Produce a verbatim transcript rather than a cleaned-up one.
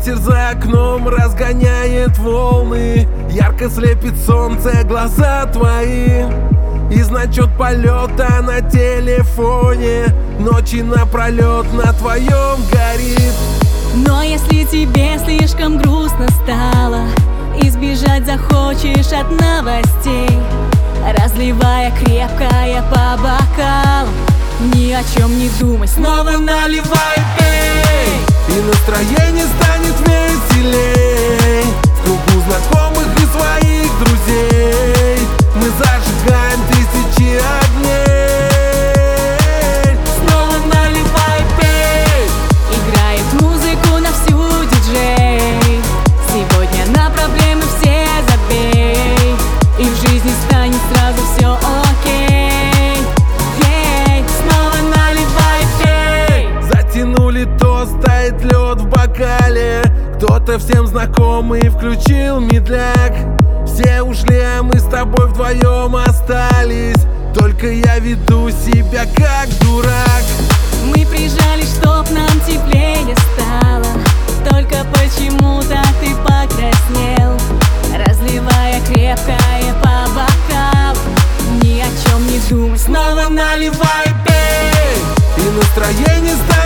Ветер за окном разгоняет волны, ярко слепит солнце глаза твои. И значок полета на телефоне ночи напролет на твоем горит. Но если тебе слишком грустно стало, избежать захочешь от новостей, разливая крепкое по бокалам, ни о чем не думай, снова наливай, пей. И настроение станет веселей в кругу знакомых и своих друзей. Мы зажигаем тысячи огней. Снова наливай, пей. Играет музыку на всю, диджей. Сегодня на проблемы все забей, и в жизни станет сразу все окей. Ей, снова наливай, пей. Затянули тост, тает лед в бокале. Кто-то всем знакомый включил медляк. Все ушли, а мы с тобой вдвоем остались. Только я веду себя как дурак. Мы прижались, чтоб нам теплее стало, только почему-то ты покраснел, разливая крепкое по бокалам, ни о чем не думай, снова наливай, пей. И настроение станет